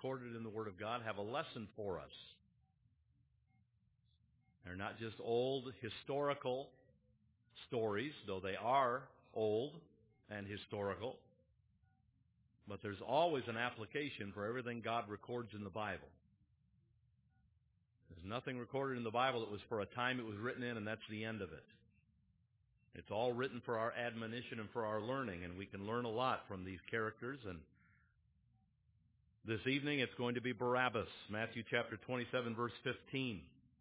recorded in the Word of God have a lesson for us. They're not just old historical stories, though they are old and historical, but there's always an application for everything God records in the Bible. There's nothing recorded in the Bible that was for a time it was written in, and that's the end of it. It's all written for our admonition and for our learning, and we can learn a lot from these characters. And this evening it's going to be Barabbas, Matthew chapter 27, verse 15.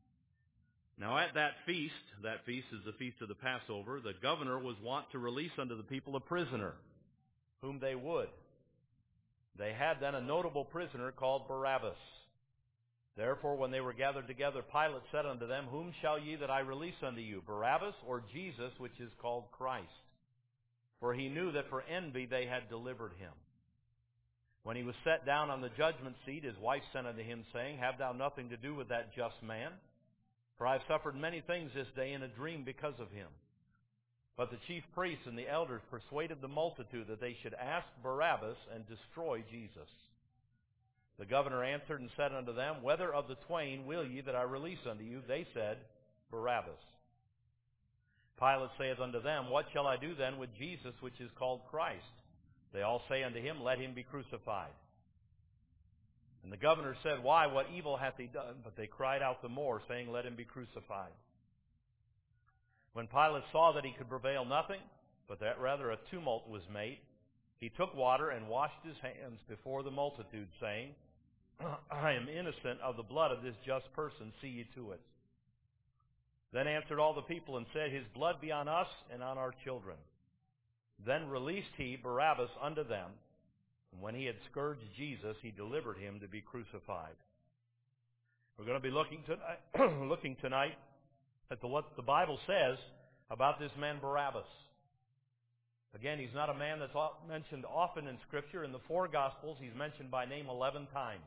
Now at that feast is the feast of the Passover, the governor was wont to release unto the people a prisoner, whom they would. They had then a notable prisoner called Barabbas. Therefore, when they were gathered together, Pilate said unto them, Whom shall ye that I release unto you, Barabbas or Jesus, which is called Christ? For he knew that for envy they had delivered him. When he was set down on the judgment seat, his wife sent unto him, saying, Have thou nothing to do with that just man? For I have suffered many things this day in a dream because of him. But the chief priests and the elders persuaded the multitude that they should ask Barabbas and destroy Jesus. The governor answered and said unto them, Whether of the twain will ye that I release unto you? They said, Barabbas. Pilate saith unto them, What shall I do then with Jesus, which is called Christ? They all say unto him, Let him be crucified. And the governor said, Why, what evil hath he done? But they cried out the more, saying, Let him be crucified. When Pilate saw that he could prevail nothing, but that rather a tumult was made, he took water and washed his hands before the multitude, saying, I am innocent of the blood of this just person, see ye to it. Then answered all the people and said, His blood be on us and on our children. Then released he Barabbas unto them, and when he had scourged Jesus, he delivered him to be crucified. We're going to be looking tonight at what the Bible says about this man Barabbas. Again, he's not a man that's mentioned often in Scripture. In the four Gospels, he's mentioned by name 11 times.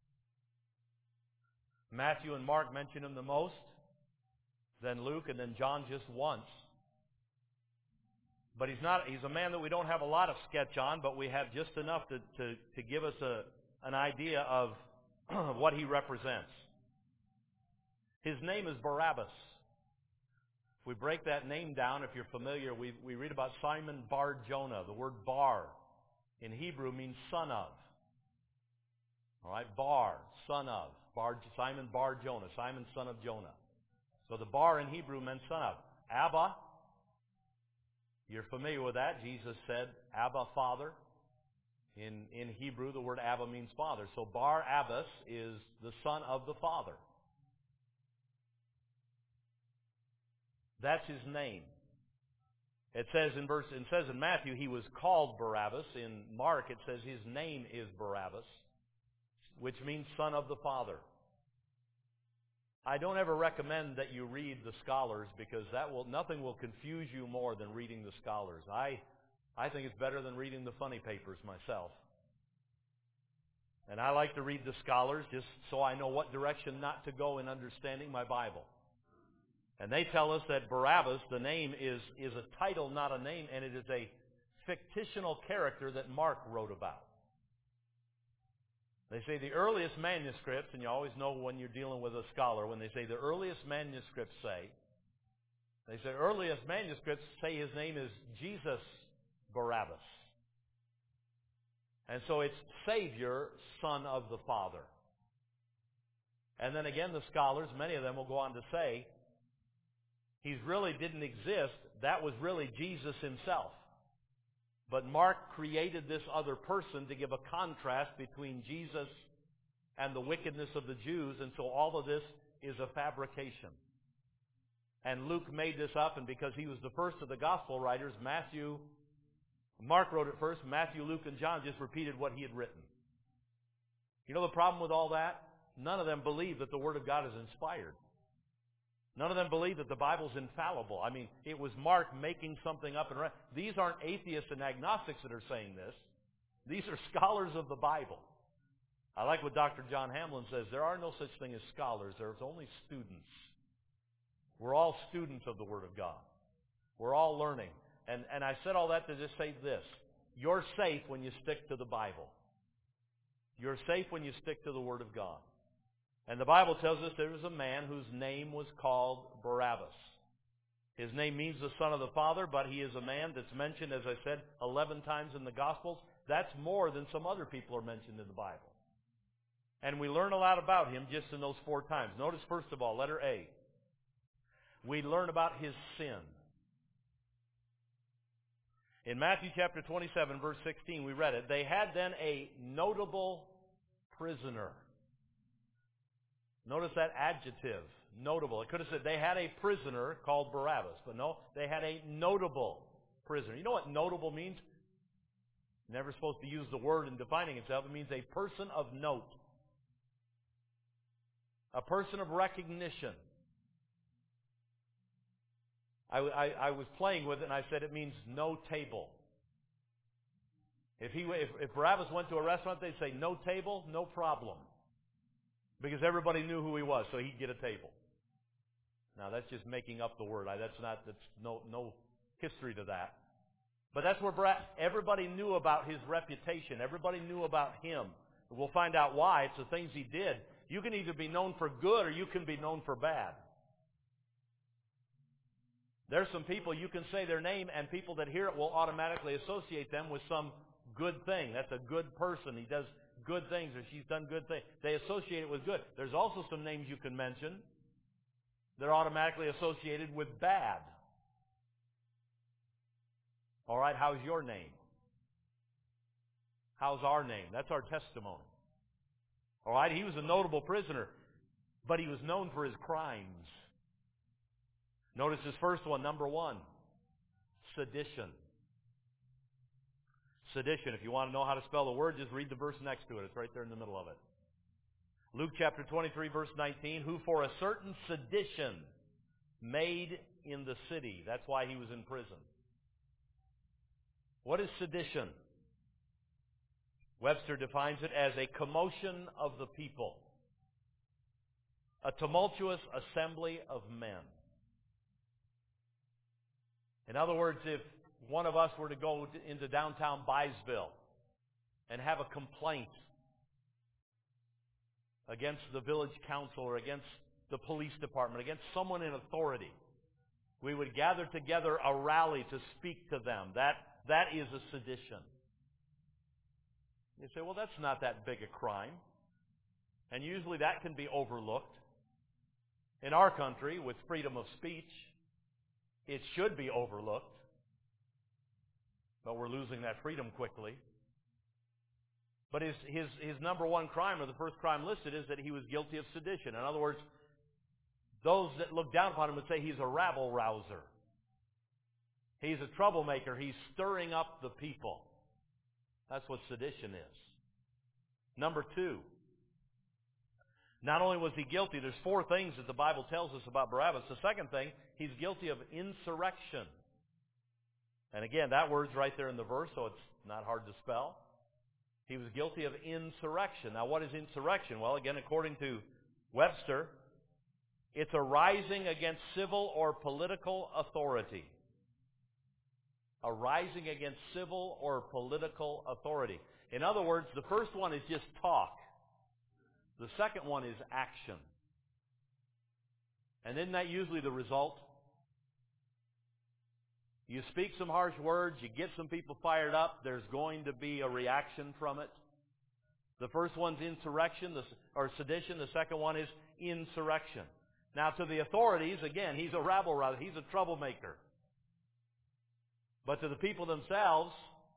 Matthew and Mark mention him the most, then Luke, and then John just once. But he's a man that we don't have a lot of sketch on, but we have just enough to give us an idea of what he represents. His name is Barabbas. If we break that name down, if you're familiar, we read about Simon Bar Jonah. The word bar in Hebrew means son of. All right, Bar, son of. Simon Bar Jonah, Simon son of Jonah. So the bar in Hebrew meant son of. Abba, you're familiar with that. Jesus said, Abba, Father. In Hebrew, the word Abba means father. So Barabbas is the son of the Father. That's his name. It says in Matthew he was called Barabbas. In Mark it says his name is Barabbas, which means son of the Father. I don't ever recommend that you read the scholars, because nothing will confuse you more than reading the scholars. I think it's better than reading the funny papers myself. And I like to read the scholars just so I know what direction not to go in understanding my Bible. And they tell us that Barabbas, the name, is a title, not a name, and it is a fictional character that Mark wrote about. They say the earliest manuscripts, and you always know when you're dealing with a scholar, when they say the earliest manuscripts say his name is Jesus Barabbas. And so it's Savior, Son of the Father. And then again, the scholars, many of them will go on to say, he really didn't exist. That was really Jesus himself. But Mark created this other person to give a contrast between Jesus and the wickedness of the Jews, and so all of this is a fabrication. And Luke made this up, and because he was the first of the gospel writers, Mark wrote it first, Matthew, Luke, and John just repeated what he had written. You know the problem with all that? None of them believe that the Word of God is inspired. None of them believe that the Bible's infallible. I mean, it was Mark making something up. These aren't atheists and agnostics that are saying this. These are scholars of the Bible. I like what Dr. John Hamlin says. There are no such thing as scholars. There's only students. We're all students of the Word of God. We're all learning. And I said all that to just say this. You're safe when you stick to the Bible. You're safe when you stick to the Word of God. And the Bible tells us there was a man whose name was called Barabbas. His name means the Son of the Father, but he is a man that's mentioned, as I said, 11 times in the Gospels. That's more than some other people are mentioned in the Bible. And we learn a lot about him just in those 4 times. Notice, first of all, letter A. We learn about his sin. In Matthew chapter 27, verse 16, we read it. They had then a notable prisoner. Notice that adjective, notable. It could have said they had a prisoner called Barabbas, but no, they had a notable prisoner. You know what notable means? Never supposed to use the word in defining itself. It means a person of note. A person of recognition. I was playing with it and I said it means no table. If Barabbas went to a restaurant, they'd say no table, no problem. Because everybody knew who he was, so he'd get a table. Now that's just making up the word. That's no history to that. But that's where everybody knew about his reputation. Everybody knew about him. We'll find out why. It's the things he did. You can either be known for good or you can be known for bad. There's some people you can say their name and people that hear it will automatically associate them with some good thing. That's a good person. He does good things or she's done good things. They associate it with good. There's also some names you can mention that are automatically associated with bad. All right, how's your name? How's our name? That's our testimony. All right, he was a notable prisoner, but he was known for his crimes. Notice his first one, number 1, sedition. Sedition. If you want to know how to spell the word, just read the verse next to it. It's right there in the middle of it. Luke chapter 23, verse 19, who for a certain sedition made in the city. That's why he was in prison. What is sedition? Webster defines it as a commotion of the people. A tumultuous assembly of men. In other words, if one of us were to go into downtown Byesville and have a complaint against the village council or against the police department, against someone in authority, we would gather together a rally to speak to them. That is a sedition. You say, well, that's not that big a crime. And usually that can be overlooked. In our country, with freedom of speech, it should be overlooked. But we're losing that freedom quickly. But his number 1 crime, or the first crime listed, is that he was guilty of sedition. In other words, those that look down upon him would say he's a rabble-rouser. He's a troublemaker. He's stirring up the people. That's what sedition is. Number 2, not only was he guilty, there's 4 things that the Bible tells us about Barabbas. The second thing, he's guilty of insurrection. And again, that word's right there in the verse, so it's not hard to spell. He was guilty of insurrection. Now, what is insurrection? Well, again, according to Webster, it's a rising against civil or political authority. A rising against civil or political authority. In other words, the first one is just talk. The second one is action. And isn't that usually the result? You speak some harsh words, you get some people fired up, there's going to be a reaction from it. The first one's insurrection, or sedition. The second one is insurrection. Now, to the authorities, again, he's a rabble-rouser. He's a troublemaker. But to the people themselves,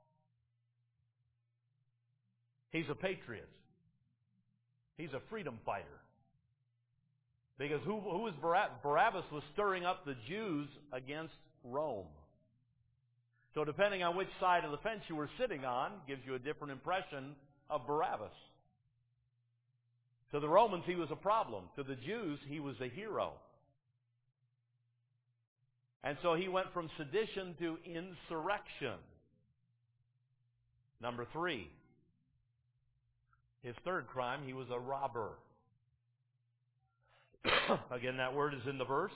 he's a patriot. He's a freedom fighter. Because who was Barabbas? Barabbas was stirring up the Jews against Rome. So depending on which side of the fence you were sitting on, gives you a different impression of Barabbas. To the Romans, he was a problem. To the Jews, he was a hero. And so he went from sedition to insurrection. Number 3. His third crime, he was a robber. Again, that word is in the verse.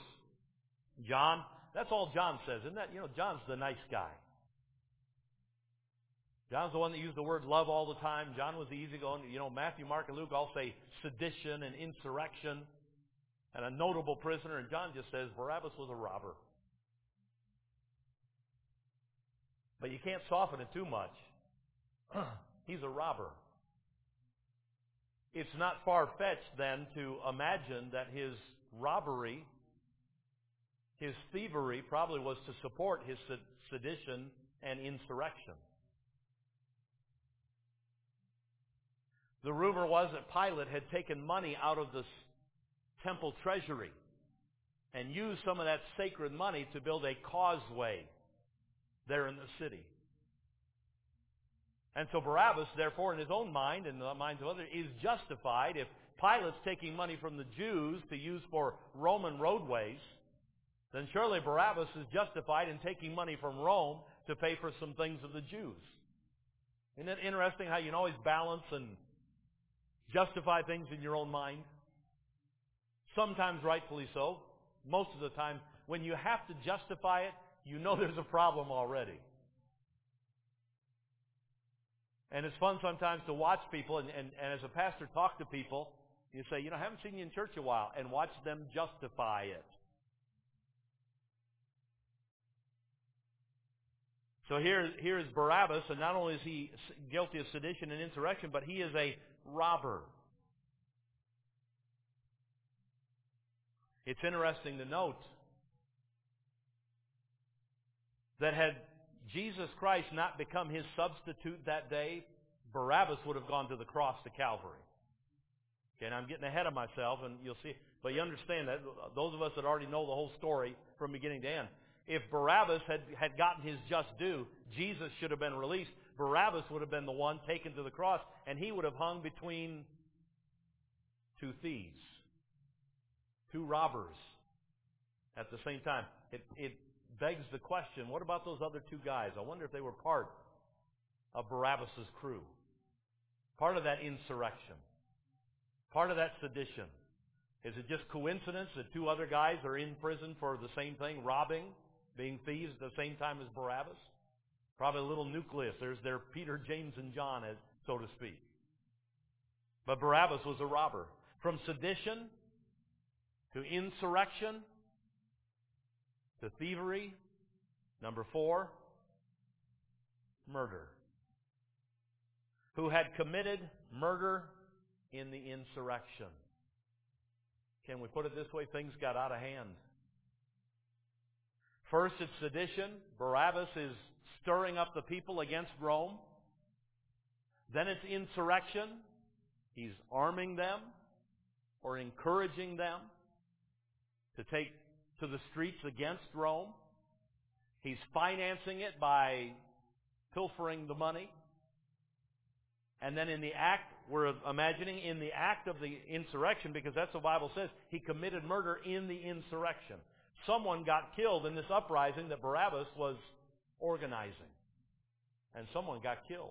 John, that's all John says, isn't that? You know, John's the nice guy. John's the one that used the word love all the time. John was the easygoing. Matthew, Mark, and Luke all say sedition and insurrection and a notable prisoner. And John just says Barabbas was a robber. But you can't soften it too much. He's a robber. It's not far-fetched then to imagine that his robbery, his thievery probably was to support his sedition and insurrection. The rumor was that Pilate had taken money out of the temple treasury and used some of that sacred money to build a causeway there in the city. And so Barabbas, therefore, in his own mind and the minds of others, is justified. If Pilate's taking money from the Jews to use for Roman roadways, then surely Barabbas is justified in taking money from Rome to pay for some things of the Jews. Isn't it interesting how you can always balance and justify things in your own mind? Sometimes rightfully so. Most of the time, when you have to justify it, you know there's a problem already. And it's fun sometimes to watch people, and as a pastor talk to people, you say, I haven't seen you in church a while, and watch them justify it. So here is Barabbas, and not only is he guilty of sedition and insurrection, but he is a robber. It's interesting to note that had Jesus Christ not become his substitute that day, Barabbas would have gone to the cross to Calvary. Okay, and I'm getting ahead of myself, and you'll see. But you understand that, those of us that already know the whole story from beginning to end. If Barabbas had gotten his just due, Jesus should have been released. Barabbas would have been the one taken to the cross, and he would have hung between two thieves, two robbers at the same time. It begs the question, what about those other two guys? I wonder if they were part of Barabbas' crew. Part of that insurrection. Part of that sedition. Is it just coincidence that two other guys are in prison for the same thing, robbing, being thieves at the same time as Barabbas? Probably a little nucleus. There's their Peter, James, and John, so to speak. But Barabbas was a robber. From sedition to insurrection to thievery. Number 4, murder. Who had committed murder in the insurrection. Can we put it this way? Things got out of hand. First, it's sedition. Barabbas is stirring up the people against Rome. Then it's insurrection. He's arming them or encouraging them to take to the streets against Rome. He's financing it by pilfering the money. And then in the act, we're imagining in the act of the insurrection, because that's what the Bible says, he committed murder in the insurrection. Someone got killed in this uprising that Barabbas was organizing. And someone got killed.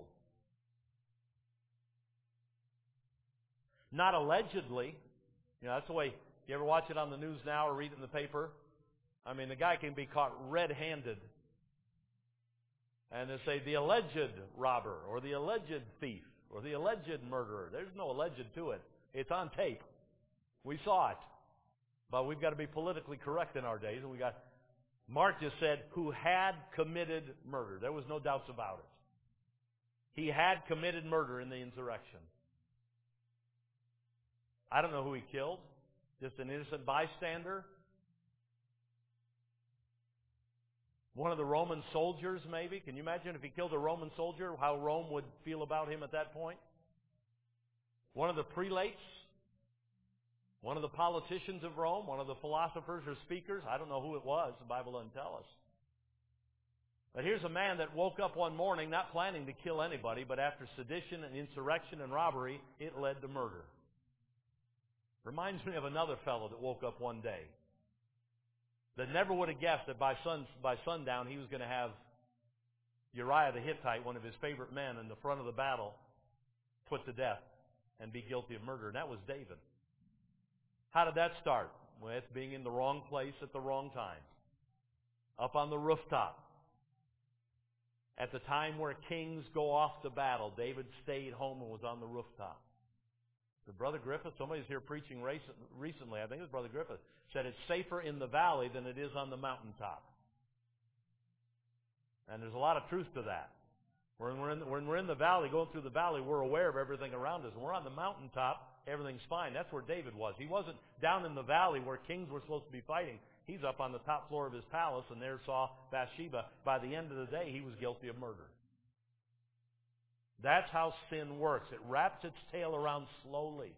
Not allegedly. That's the way, you ever watch it on the news now or read it in the paper? I mean, the guy can be caught red-handed. And they say the alleged robber or the alleged thief or the alleged murderer. There's no alleged to it. It's on tape. We saw it. But we've got to be politically correct in our days. And Mark just said, who had committed murder. There was no doubts about it. He had committed murder in the insurrection. I don't know who he killed. Just an innocent bystander. One of the Roman soldiers, maybe. Can you imagine if he killed a Roman soldier, how Rome would feel about him at that point? One of the prelates? One of the politicians of Rome? One of the philosophers or speakers? I don't know who it was. The Bible doesn't tell us. But here's a man that woke up one morning not planning to kill anybody, but after sedition and insurrection and robbery, it led to murder. Reminds me of another fellow that woke up one day that never would have guessed that by sundown he was going to have Uriah the Hittite, one of his favorite men in the front of the battle, put to death and be guilty of murder. And that was David. How did that start? With being in the wrong place at the wrong time. Up on the rooftop. At the time where kings go off to battle, David stayed home and was on the rooftop. The Brother Griffith, somebody's here preaching recently, I think it was Brother Griffith, said it's safer in the valley than it is on the mountaintop. And there's a lot of truth to that. When we're in the valley, going through the valley, we're aware of everything around us. When we're on the mountaintop, everything's fine. That's where David was. He wasn't down in the valley where kings were supposed to be fighting. He's up on the top floor of his palace, and there saw Bathsheba. By the end of the day, he was guilty of murder. That's how sin works. It wraps its tail around slowly.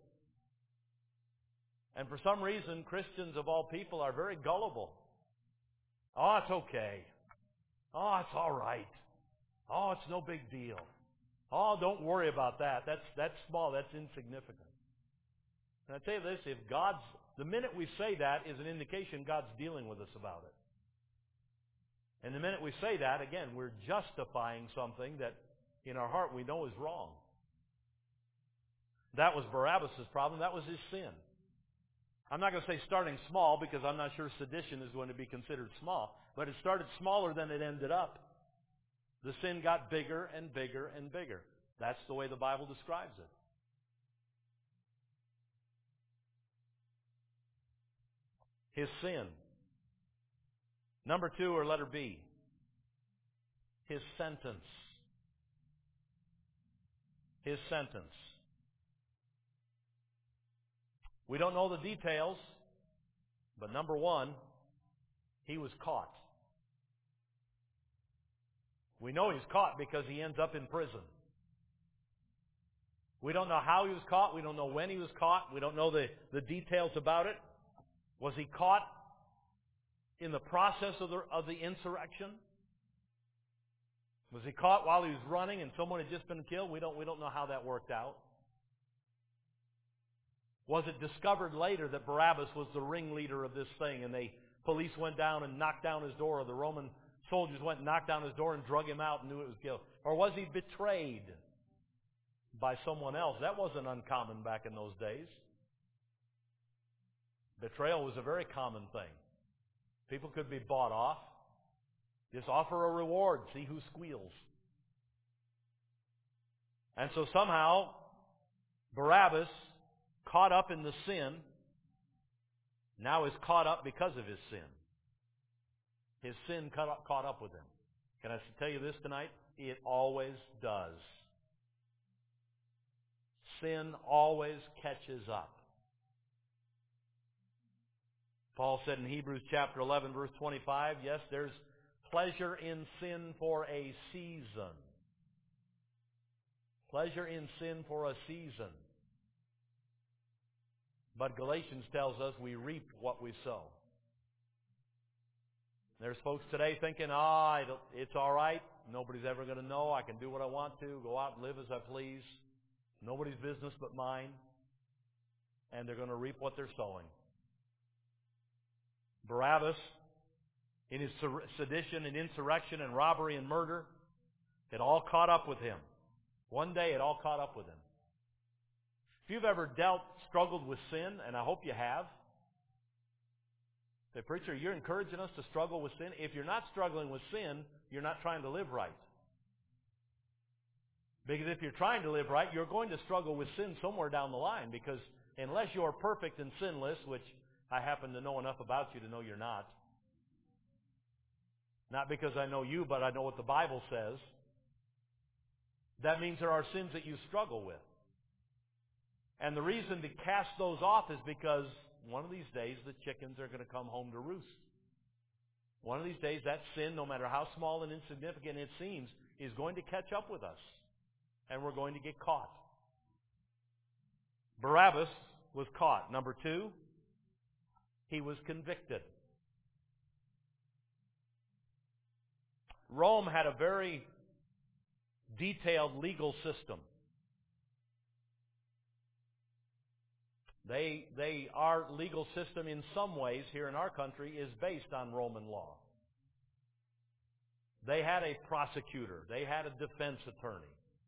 And for some reason, Christians of all people are very gullible. Oh, it's okay. Oh, it's all right. Oh, it's no big deal. Oh, don't worry about that. That's small. That's insignificant. And I tell you this, the minute we say that is an indication God's dealing with us about it. And the minute we say that, again, we're justifying something that in our heart we know is wrong. That was Barabbas' problem. That was his sin. I'm not going to say starting small because I'm not sure sedition is going to be considered small. But it started smaller than it ended up. The sin got bigger and bigger and bigger. That's the way the Bible describes it. His sin. Number 2, or letter B. His sentence. His sentence. We don't know the details, but number 1, he was caught. We know he's caught because he ends up in prison. We don't know how he was caught. We don't know when he was caught. We don't know the details about it. Was he caught in the process of the insurrection? Was he caught while he was running and someone had just been killed? We don't know how that worked out. Was it discovered later that Barabbas was the ringleader of this thing and police went down and knocked down his door, or the Roman soldiers went and knocked down his door and drug him out and knew it was guilt? Or was he betrayed by someone else? That wasn't uncommon back in those days. Betrayal was a very common thing. People could be bought off. Just offer a reward, see who squeals. And so somehow, Barabbas, caught up in the sin, now is caught up because of his sin. His sin caught up with him. Can I tell you this tonight? It always does. Sin always catches up. Paul said in Hebrews chapter 11, verse 25, yes, there's pleasure in sin for a season. Pleasure in sin for a season. But Galatians tells us we reap what we sow. There's folks today thinking, it's all right. Nobody's ever going to know. I can do what I want to, go out and live as I please. Nobody's business but mine. And they're going to reap what they're sowing. Barabbas, in his sedition and insurrection and robbery and murder, it all caught up with him. One day it all caught up with him. If you've ever struggled with sin, and I hope you have, say, preacher, you're encouraging us to struggle with sin. If you're not struggling with sin, you're not trying to live right. Because if you're trying to live right, you're going to struggle with sin somewhere down the line. Because unless you're perfect and sinless, which I happen to know enough about you to know you're not. Not because I know you, but I know what the Bible says. That means there are sins that you struggle with. And the reason to cast those off is because one of these days the chickens are going to come home to roost. One of these days that sin, no matter how small and insignificant it seems, is going to catch up with us. And we're going to get caught. Barabbas was caught. Number 2, he was convicted. Rome had a very detailed legal system. Our legal system in some ways here in our country is based on Roman law. They had a prosecutor. They had a defense attorney.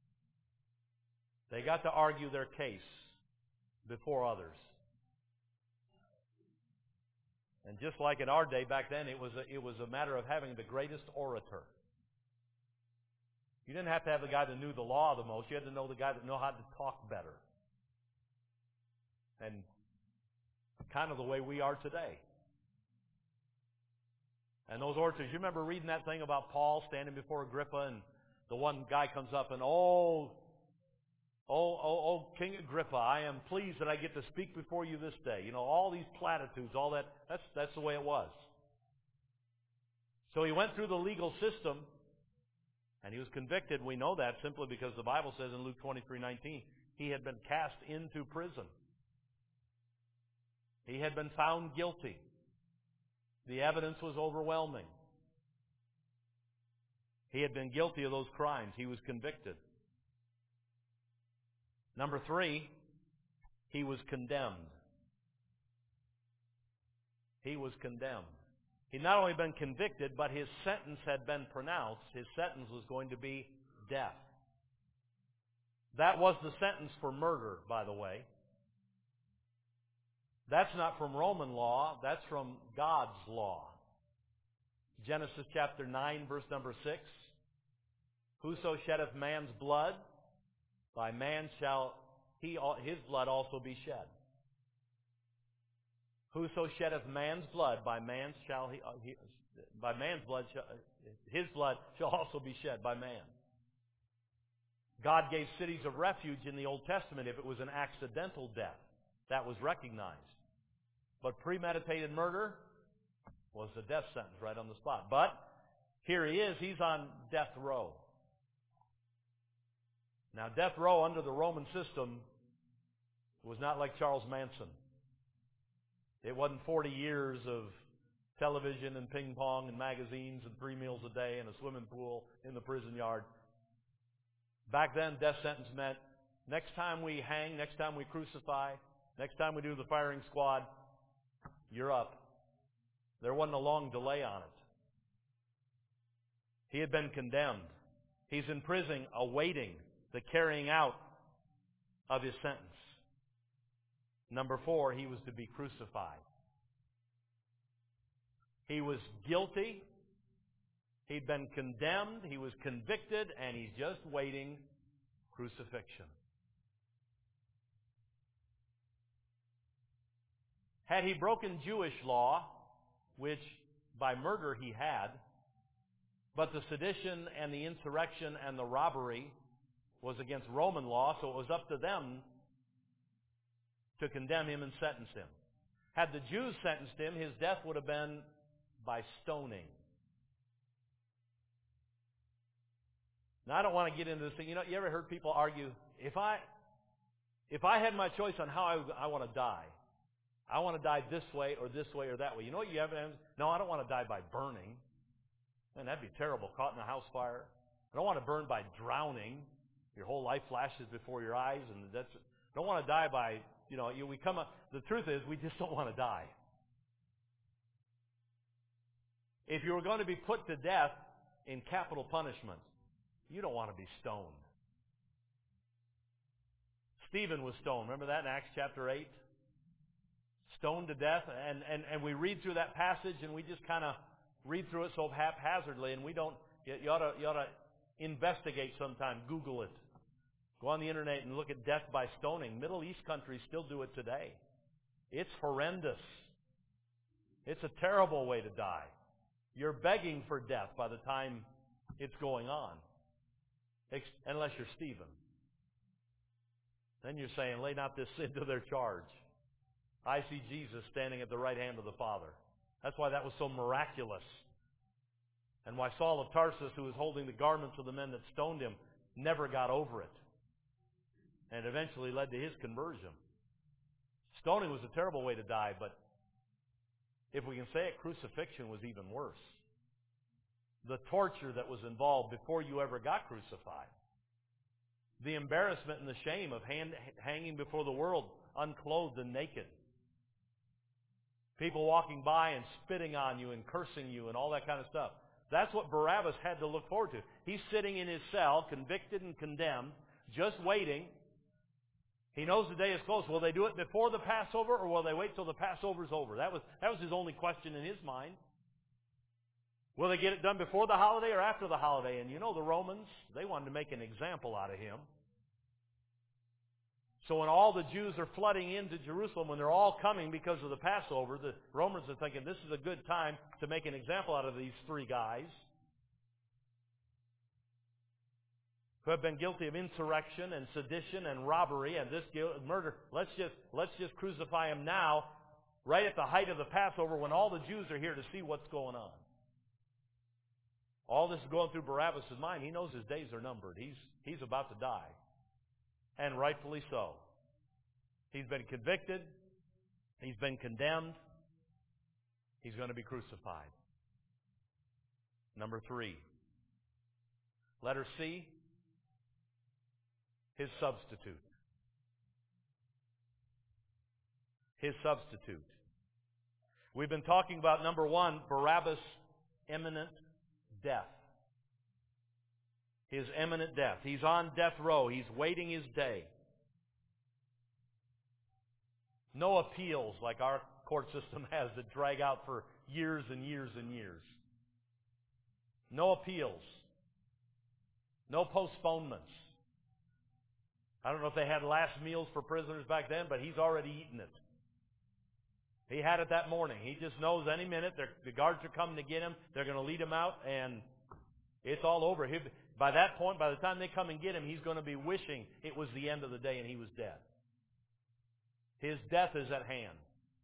They got to argue their case before others. And just like in our day back then, it was a matter of having the greatest orator. You didn't have to have the guy that knew the law the most. You had to know the guy that knew how to talk better. And kind of the way we are today. And those orators, you remember reading that thing about Paul standing before Agrippa, and the one guy comes up and, oh, King Agrippa, I am pleased that I get to speak before you this day. You know, all these platitudes, all that, that's the way it was. So he went through the legal system, and he was convicted. We know that simply because the Bible says in Luke 23:19, he had been cast into prison. He had been found guilty. The evidence was overwhelming. He had been guilty of those crimes. He was convicted. Number 3, he was condemned. He was condemned. He'd not only been convicted, but his sentence had been pronounced. His sentence was going to be death. That was the sentence for murder, by the way. That's not from Roman law, that's from God's law. Genesis chapter 9, verse number 6. Whoso sheddeth man's blood, by man shall his blood also be shed. Whoso sheddeth man's blood, by man's blood his blood shall also be shed by man. God gave cities of refuge in the Old Testament if it was an accidental death. That was recognized. But premeditated murder was a death sentence right on the spot. But here he is, he's on death row. Now, death row under the Roman system was not like Charles Manson. It wasn't 40 years of television and ping pong and magazines and 3 meals a day and a swimming pool in the prison yard. Back then, death sentence meant next time we hang, next time we crucify, next time we do the firing squad, you're up. There wasn't a long delay on it. He had been condemned. He's in prison awaiting the carrying out of his sentence. Number 4, he was to be crucified. He was guilty. He'd been condemned. He was convicted, and he's just waiting crucifixion. Had he broken Jewish law, which by murder he had, but the sedition and the insurrection and the robbery was against Roman law, so it was up to them to condemn him and sentence him. Had the Jews sentenced him, his death would have been by stoning. Now, I don't want to get into this thing. You know, you ever heard people argue, if I had my choice on how I want to die, I want to die this way or that way. You know what you have? No, I don't want to die by burning. Man, that'd be terrible, caught in a house fire. I don't want to burn by drowning. Your whole life flashes before your eyes, and I don't want to die by, the truth is, we just don't want to die. If you were going to be put to death in capital punishment, you don't want to be stoned. Stephen was stoned. Remember that in Acts chapter 8? Stoned to death. And we read through that passage, and we just kind of read through it so haphazardly, and we don't. You ought to investigate sometime. Google it. Go on the internet and look at death by stoning. Middle East countries still do it today. It's horrendous. It's a terrible way to die. You're begging for death by the time it's going on. Unless you're Stephen. Then you're saying, lay not this sin to their charge. I see Jesus standing at the right hand of the Father. That's why that was so miraculous. And why Saul of Tarsus, who was holding the garments of the men that stoned him, never got over it. And eventually led to his conversion. Stoning was a terrible way to die, but if we can say it, crucifixion was even worse. The torture that was involved before you ever got crucified. The embarrassment and the shame of hanging before the world unclothed and naked. People walking by and spitting on you and cursing you and all that kind of stuff. That's what Barabbas had to look forward to. He's sitting in his cell, convicted and condemned, just waiting. He knows the day is close. Will they do it before the Passover, or will they wait till the Passover's over? That was his only question in his mind. Will they get it done before the holiday or after the holiday? And you know the Romans, they wanted to make an example out of him. So when all the Jews are flooding into Jerusalem, when they're all coming because of the Passover, the Romans are thinking this is a good time to make an example out of these three guys who have been guilty of insurrection and sedition and robbery and this murder. Let's just crucify him now, right at the height of the Passover, when all the Jews are here to see what's going on. All this is going through Barabbas' mind. He knows his days are numbered. He's about to die. And rightfully so. He's been convicted. He's been condemned. He's going to be crucified. Number 3. Letter C. His substitute. His substitute. We've been talking about, number 1, Barabbas' imminent death. His imminent death. He's on death row. He's waiting his day. No appeals like our court system has that drag out for years and years and years. No appeals. No postponements. I don't know if they had last meals for prisoners back then, but he's already eaten it. He had it that morning. He just knows any minute the guards are coming to get him. They're going to lead him out, and it's all over. By that point, by the time they come and get him, he's going to be wishing it was the end of the day and he was dead. His death is at hand.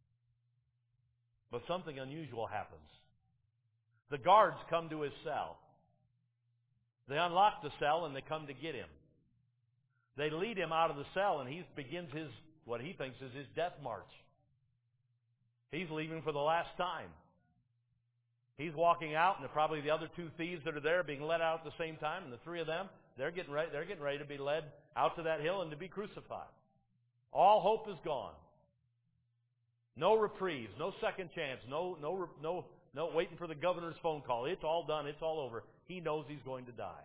But something unusual happens. The guards come to his cell. They unlock the cell and they come to get him. They lead him out of the cell and he begins what he thinks is his death march. He's leaving for the last time. He's walking out, and probably the other 2 thieves that are there being led out at the same time, and the 3 of them, they're getting ready to be led out to that hill and to be crucified. All hope is gone. No reprieves, no second chance, no waiting for the governor's phone call. It's all done. It's all over. He knows he's going to die.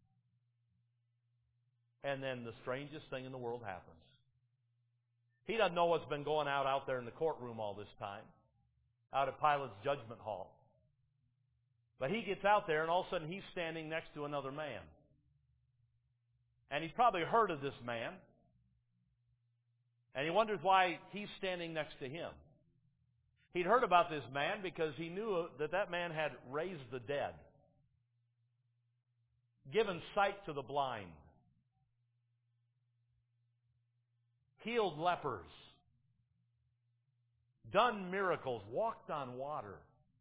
And then the strangest thing in the world happens. He doesn't know what's been going out there in the courtroom all this time, out at Pilate's judgment hall. But he gets out there, and all of a sudden he's standing next to another man. And he's probably heard of this man. And he wonders why he's standing next to him. He'd heard about this man because he knew that man had raised the dead, given sight to the blind, healed lepers, done miracles, walked on water.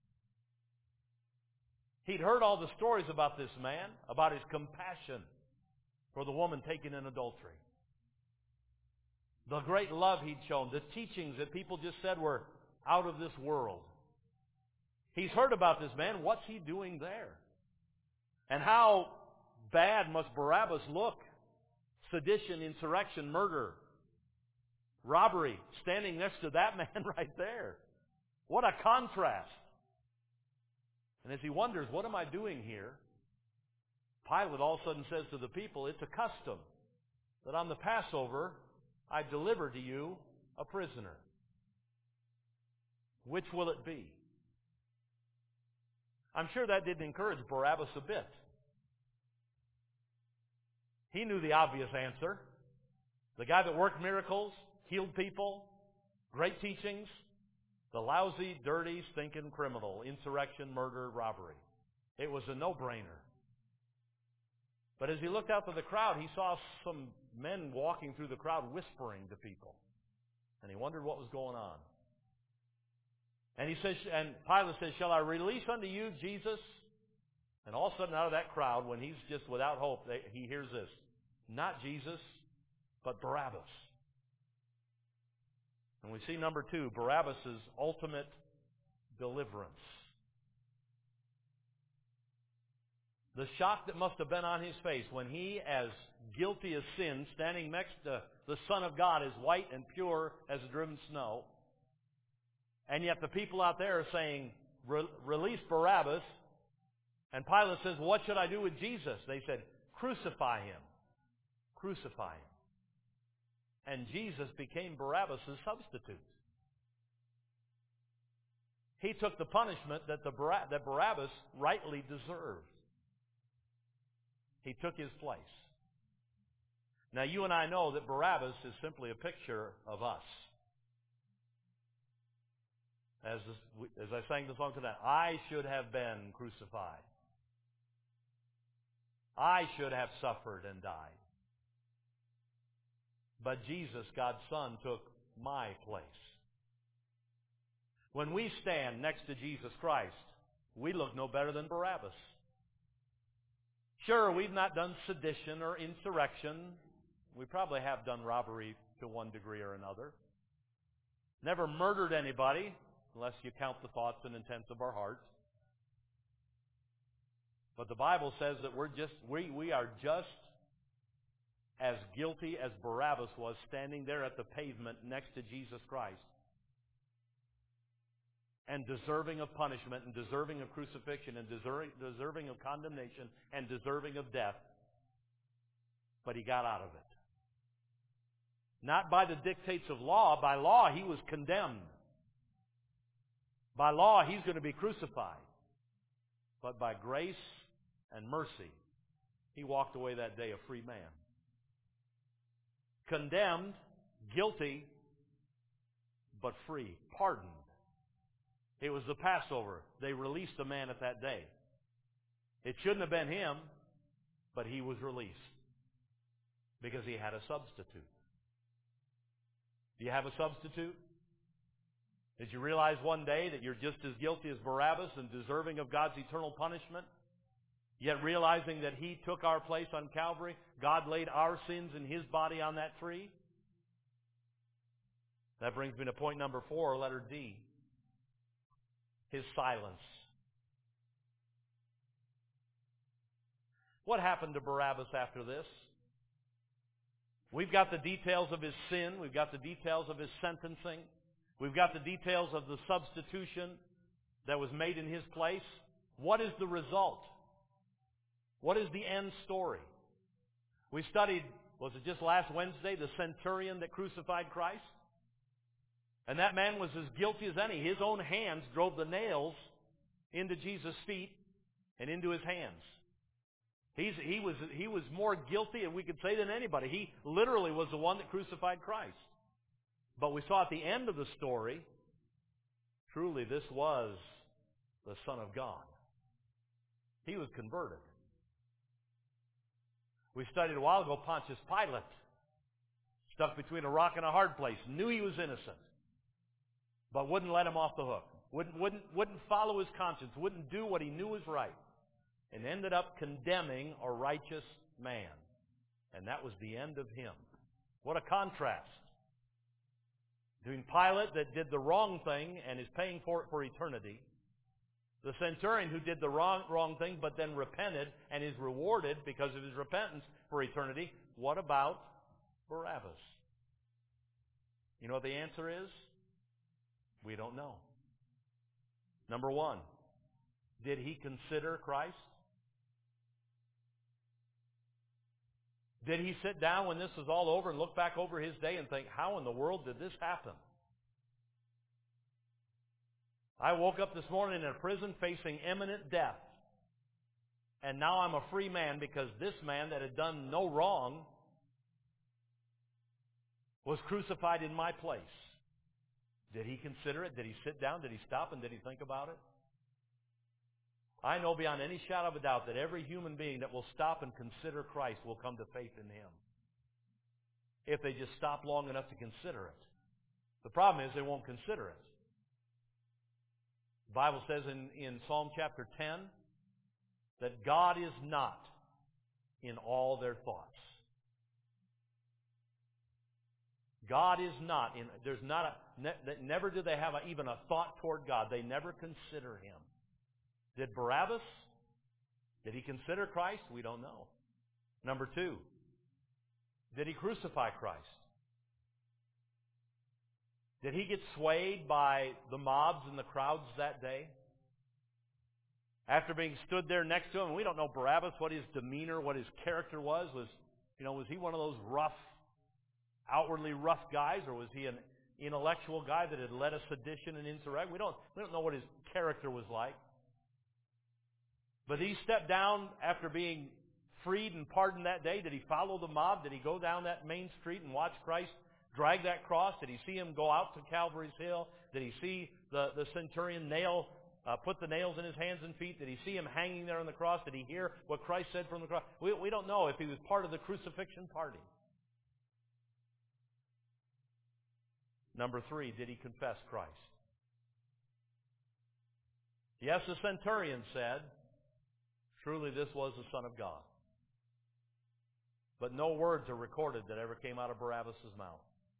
He'd heard all the stories about this man, about his compassion for the woman taken in adultery, the great love he'd shown, the teachings that people just said were out of this world. He's heard about this man. What's he doing there? And how bad must Barabbas look? Sedition, insurrection, murder, robbery, standing next to that man right there. What a contrast. And as he wonders, what am I doing here? Pilate all of a sudden says to the people, it's a custom that on the Passover I deliver to you a prisoner. Which will it be? I'm sure that didn't encourage Barabbas a bit. He knew the obvious answer. The guy that worked miracles, healed people, great teachings. The lousy, dirty, stinking criminal, insurrection, murder, robbery. It was a no-brainer. But as he looked out to the crowd, he saw some men walking through the crowd whispering to people. And he wondered what was going on. And Pilate says, shall I release unto you Jesus? And all of a sudden out of that crowd, when he's just without hope, he hears this. Not Jesus, but Barabbas. And we see number 2, Barabbas' ultimate deliverance. The shock that must have been on his face when he, as guilty as sin, standing next to the Son of God, as white and pure as driven snow, and yet the people out there are saying, release Barabbas. And Pilate says, what should I do with Jesus? They said, crucify him. Crucify him. And Jesus became Barabbas' substitute. He took the punishment that Barabbas rightly deserved. He took his place. Now, you and I know that Barabbas is simply a picture of us. As I sang the song tonight, I should have been crucified. I should have suffered and died. But Jesus, God's Son, took my place. When we stand next to Jesus Christ, we look no better than Barabbas. Sure, we've not done sedition or insurrection. We probably have done robbery to one degree or another. Never murdered anybody, unless you count the thoughts and intents of our hearts. But the Bible says that we are just as guilty as Barabbas was standing there at the pavement next to Jesus Christ, and deserving of punishment, and deserving of crucifixion, and deserving of condemnation, and deserving of death. But he got out of it. Not by the dictates of law. By law, he was condemned. By law, he's going to be crucified. But by grace and mercy, he walked away that day a free man. Condemned, guilty, but free, pardoned. It was the Passover. They released the man at that day. It shouldn't have been him, but he was released because he had a substitute. Do you have a substitute? Did you realize one day that you're just as guilty as Barabbas and deserving of God's eternal punishment? Yet realizing that he took our place on Calvary, God laid our sins in his body on that tree? That brings me to point number 4, letter D. His silence. What happened to Barabbas after this? We've got the details of his sin. We've got the details of his sentencing. We've got the details of the substitution that was made in his place. What is the result? What is the end story? We studied, was it just last Wednesday, the centurion that crucified Christ? And that man was as guilty as any. His own hands drove the nails into Jesus' feet and into his hands. He was more guilty, and we could say, than anybody. He literally was the one that crucified Christ. But we saw at the end of the story, truly this was the Son of God. He was converted. We studied a while ago Pontius Pilate, stuck between a rock and a hard place, knew he was innocent, but wouldn't let him off the hook. Wouldn't follow his conscience, wouldn't do what he knew was right, and ended up condemning a righteous man. And that was the end of him. What a contrast between Pilate that did the wrong thing and is paying for it for eternity, the centurion who did the wrong thing but then repented and is rewarded because of his repentance for eternity. What about Barabbas? You know what the answer is? We don't know. Number 1, did he consider Christ? Did he sit down when this was all over and look back over his day and think, how in the world did this happen? I woke up this morning in a prison facing imminent death. And now I'm a free man because this man that had done no wrong was crucified in my place. Did he consider it? Did he sit down? Did he stop and did he think about it? I know beyond any shadow of a doubt that every human being that will stop and consider Christ will come to faith in him, if they just stop long enough to consider it. The problem is they won't consider it. The Bible says in Psalm chapter 10 that God is not in all their thoughts. God is not in, never do they have even a thought toward God. They never consider him. Did Barabbas? Did he consider Christ? We don't know. Number 2, did he crucify Christ? Did he get swayed by the mobs and the crowds that day? After being stood there next to him, and we don't know Barabbas, what his demeanor, what his character was he one of those rough, outwardly rough guys, or was he an intellectual guy that had led a sedition and insurrection. We don't know what his character was like. But he stepped down after being freed and pardoned that day. Did he follow the mob? Did he go down that main street and watch Christ drag that cross? Did he see him go out to Calvary's Hill? Did he see the centurion put the nails in his hands and feet? Did he see him hanging there on the cross? Did he hear what Christ said from the cross? We don't know if he was part of the crucifixion party. Number 3, did he confess Christ? Yes, the centurion said, truly this was the Son of God. But no words are recorded that ever came out of Barabbas' mouth.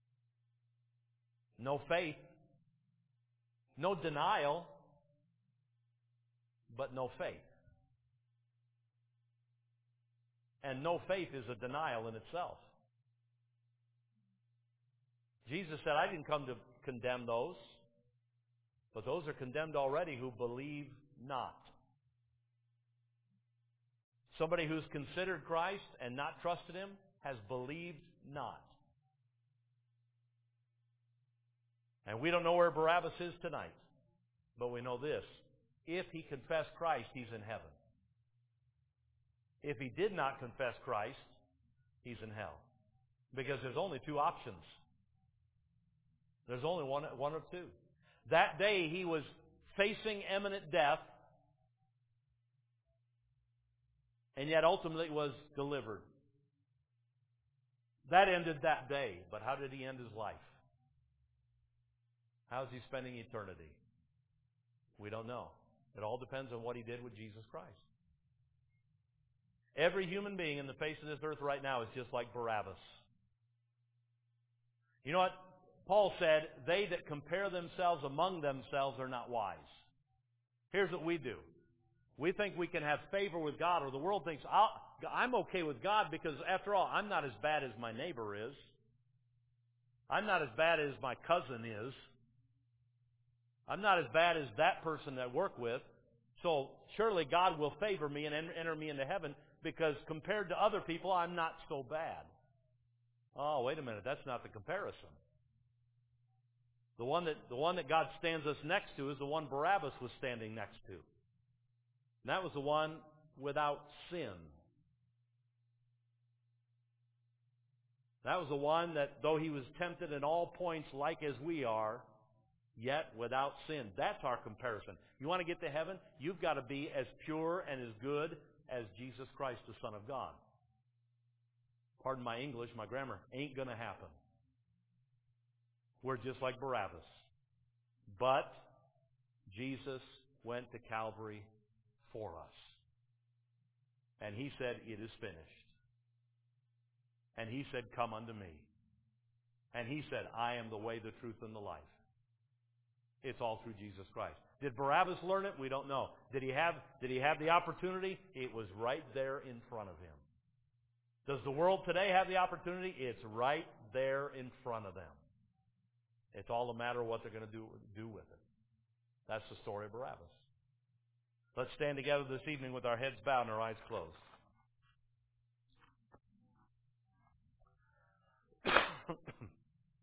No faith, no denial, but no faith. And no faith is a denial in itself. Jesus said, I didn't come to condemn those, but those are condemned already who believe not. Somebody who's considered Christ and not trusted Him has believed not. And we don't know where Barabbas is tonight, but we know this. If he confessed Christ, he's in heaven. If he did not confess Christ, he's in hell. Because there's only 2 options. There's only one of 2. That day he was facing imminent death, and yet ultimately was delivered. That ended that day, but how did he end his life? How's he spending eternity? We don't know. It all depends on what he did with Jesus Christ. Every human being in the face of this earth right now is just like Barabbas. You know what? Paul said, they that compare themselves among themselves are not wise. Here's what we do. We think we can have favor with God, or the world thinks, I'm okay with God because, after all, I'm not as bad as my neighbor is. I'm not as bad as my cousin is. I'm not as bad as that person that I work with. So surely God will favor me and enter me into heaven because compared to other people, I'm not so bad. Oh, wait a minute. That's not the comparison. The one that God stands us next to is the one Barabbas was standing next to. And that was the one without sin. That was the one that, though he was tempted in all points like as we are, yet without sin. That's our comparison. You want to get to heaven? You've got to be as pure and as good as Jesus Christ, the Son of God. Pardon my English, my grammar. Ain't going to happen. We're just like Barabbas. But Jesus went to Calvary for us. And he said, it is finished. And he said, come unto me. And he said, I am the way, the truth, and the life. It's all through Jesus Christ. Did Barabbas learn it? We don't know. Did he have the opportunity? It was right there in front of him. Does the world today have the opportunity? It's right there in front of them. It's all a matter of what they're going to do with it. That's the story of Barabbas. Let's stand together this evening with our heads bowed and our eyes closed.